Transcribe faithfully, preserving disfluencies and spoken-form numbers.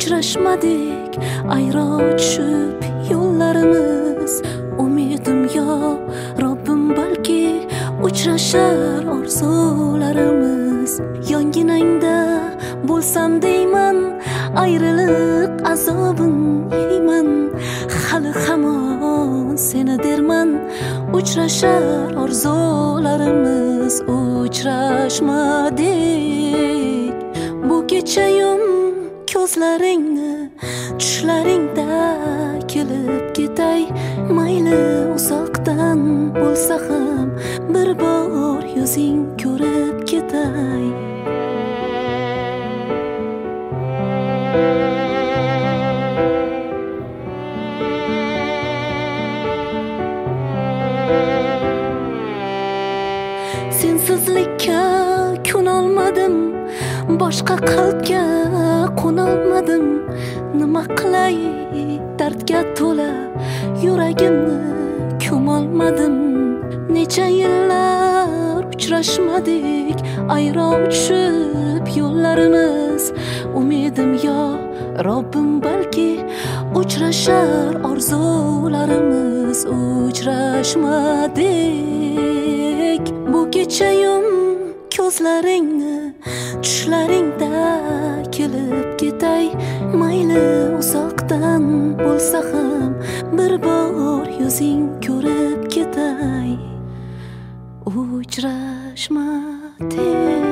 uchrashmadik, ayro tushib yo'llarimiz. Umidim yo Robbim balki uchrashar orzularimiz. Yonginangda bo'lsam deyman, ayriliq azobin yeyman. Hali hamon seni derman, uchrashar orzularimiz. Uchrashmadik bu kechayum ko'zlaringni tushlaringda kelib ketay. Mayli uzoqdan bo'lsa ham bir bor yuzing ko'rib ketay. Sensizlikka ko'nolmadim, boshqa qalbga qo'nolmadim. Nima qilay, dardga to'la yuragimni ko'molmadim. Necha yillar uchrashmadik, ayro tushib yo'llarimiz. Umidim yo Robbim balki uchrashar orzularimiz. Uchrashmadik bu kechayum ko'zlaringni tushlaringda kelib ketay. Mayli uzoqdan bo'lsa ham bir bor yuzing ko'rib ketay. Uchrashmadik.